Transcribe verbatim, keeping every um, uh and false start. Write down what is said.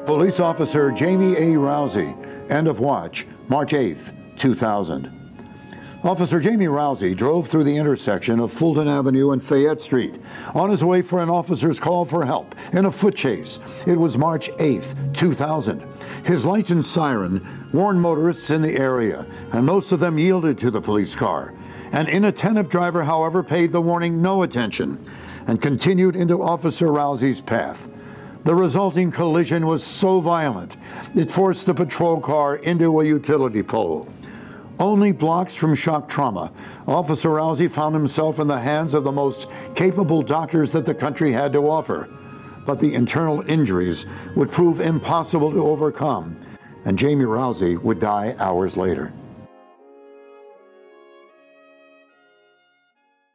Police officer Jamie A. Rousey, end of watch, March eighth, two thousand. Officer Jamie Rousey drove through the intersection of Fulton Avenue and Fayette Street on his way for an officer's call for help in a foot chase. It was March eighth, two thousand. His lights and siren warned motorists in the area, and most of them yielded to the police car. An inattentive driver, however, paid the warning no attention and continued into Officer Rousey's path. The resulting collision was so violent, it forced the patrol car into a utility pole. Only blocks from shock trauma, Officer Rousey found himself in the hands of the most capable doctors that the country had to offer. But the internal injuries would prove impossible to overcome, and Jamie Rousey would die hours later.